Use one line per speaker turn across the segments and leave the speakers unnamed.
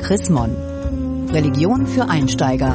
Chris Mon. Religion für Einsteiger.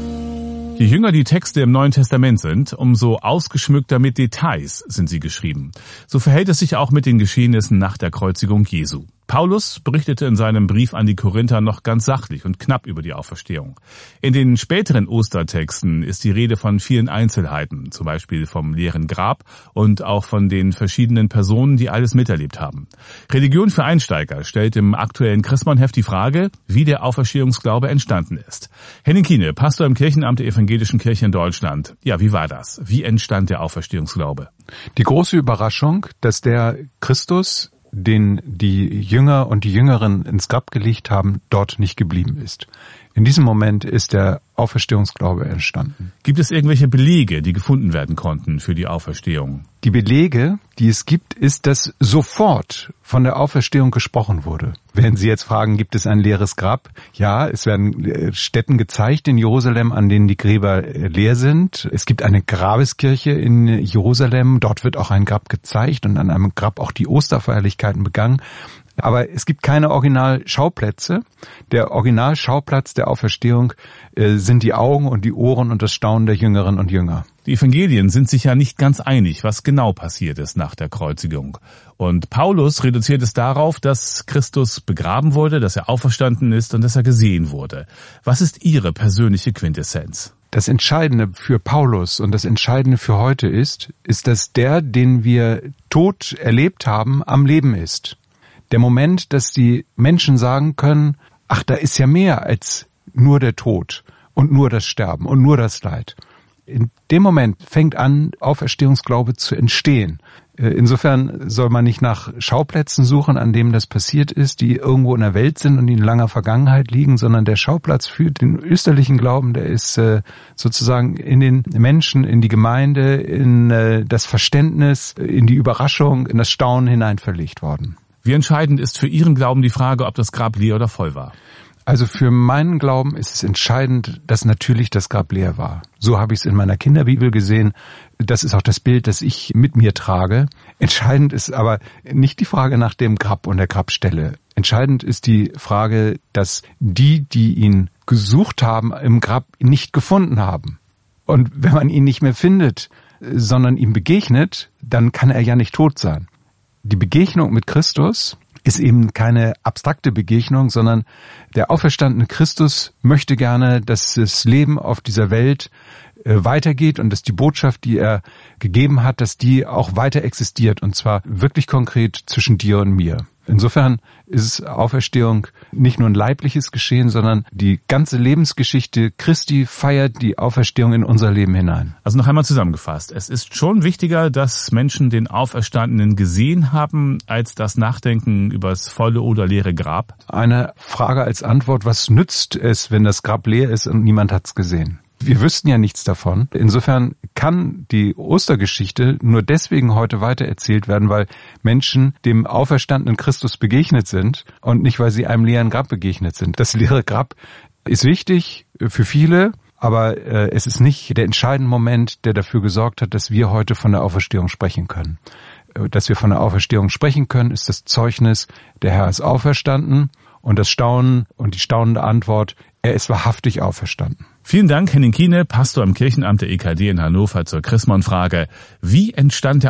Je jünger die Texte im Neuen Testament sind, umso ausgeschmückter mit Details sind sie geschrieben. So verhält es sich auch mit den Geschehnissen nach der Kreuzigung Jesu. Paulus berichtete in seinem Brief an die Korinther noch ganz sachlich und knapp über die Auferstehung. In den späteren Ostertexten ist die Rede von vielen Einzelheiten, zum Beispiel vom leeren Grab und auch von den verschiedenen Personen, die alles miterlebt haben. Religion für Einsteiger stellt im aktuellen Chrismon-Heft die Frage, wie der Auferstehungsglaube entstanden ist. Henning Kiene, Pastor im Kirchenamt der Evangelischen Kirche in Deutschland. Ja, wie war das? Wie entstand der Auferstehungsglaube?
Die große Überraschung, dass der Christus, den die Jünger und die Jüngeren ins Grab gelegt haben, dort nicht geblieben ist. In diesem Moment ist der Auferstehungsglaube entstanden.
Gibt es irgendwelche Belege, die gefunden werden konnten für die Auferstehung?
Die Belege, die es gibt, ist, dass sofort von der Auferstehung gesprochen wurde. Wenn Sie jetzt fragen, gibt es ein leeres Grab? Ja, es werden Stätten gezeigt in Jerusalem, an denen die Gräber leer sind. Es gibt eine Grabeskirche in Jerusalem, dort wird auch ein Grab gezeigt und an einem Grab auch die Osterfeierlichkeiten begangen. Aber es gibt keine Originalschauplätze. Der Originalschauplatz der Auferstehung sind die Augen und die Ohren und das Staunen der Jüngerinnen und Jünger.
Die Evangelien sind sich ja nicht ganz einig, was genau passiert ist nach der Kreuzigung. Und Paulus reduziert es darauf, dass Christus begraben wurde, dass er auferstanden ist und dass er gesehen wurde. Was ist Ihre persönliche Quintessenz?
Das Entscheidende für Paulus und das Entscheidende für heute ist, dass der, den wir tot erlebt haben, am Leben ist. Der Moment, dass die Menschen sagen können, ach, da ist ja mehr als nur der Tod und nur das Sterben und nur das Leid. In dem Moment fängt an, Auferstehungsglaube zu entstehen. Insofern soll man nicht nach Schauplätzen suchen, an denen das passiert ist, die irgendwo in der Welt sind und die in langer Vergangenheit liegen, sondern der Schauplatz für den österlichen Glauben, der ist sozusagen in den Menschen, in die Gemeinde, in das Verständnis, in die Überraschung, in das Staunen hinein verlegt worden.
Wie entscheidend ist für Ihren Glauben die Frage, ob das Grab leer oder voll war?
Also für meinen Glauben ist es entscheidend, dass natürlich das Grab leer war. So habe ich es in meiner Kinderbibel gesehen. Das ist auch das Bild, das ich mit mir trage. Entscheidend ist aber nicht die Frage nach dem Grab und der Grabstelle. Entscheidend ist die Frage, dass die ihn gesucht haben, im Grab nicht gefunden haben. Und wenn man ihn nicht mehr findet, sondern ihm begegnet, dann kann er ja nicht tot sein. Die Begegnung mit Christus ist eben keine abstrakte Begegnung, sondern der auferstandene Christus möchte gerne, dass das Leben auf dieser Welt weitergeht und dass die Botschaft, die er gegeben hat, dass die auch weiter existiert und zwar wirklich konkret zwischen dir und mir. Insofern ist Auferstehung nicht nur ein leibliches Geschehen, sondern die ganze Lebensgeschichte Christi feiert die Auferstehung in unser Leben hinein.
Also noch einmal zusammengefasst. Es ist schon wichtiger, dass Menschen den Auferstandenen gesehen haben, als das Nachdenken über das volle oder leere Grab.
Eine Frage als Antwort: Was nützt es, wenn das Grab leer ist und niemand hat's gesehen? Wir wüssten ja nichts davon. Insofern kann die Ostergeschichte nur deswegen heute weitererzählt werden, weil Menschen dem auferstandenen Christus begegnet sind und nicht, weil sie einem leeren Grab begegnet sind. Das leere Grab ist wichtig für viele, aber es ist nicht der entscheidende Moment, der dafür gesorgt hat, dass wir heute von der Auferstehung sprechen können. Dass wir von der Auferstehung sprechen können, ist das Zeugnis, der Herr ist auferstanden, und das Staunen und die staunende Antwort, er ist wahrhaftig auferstanden.
Vielen Dank, Henning Kiene, Pastor im Kirchenamt der EKD in Hannover, zur Chrismon-Frage. Wie entstand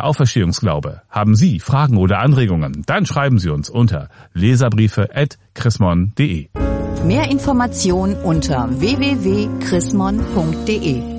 der Auferstehungsglaube? Haben Sie Fragen oder Anregungen? Dann schreiben Sie uns unter leserbriefe@chrismon.de.
Mehr Informationen unter www.chrismon.de.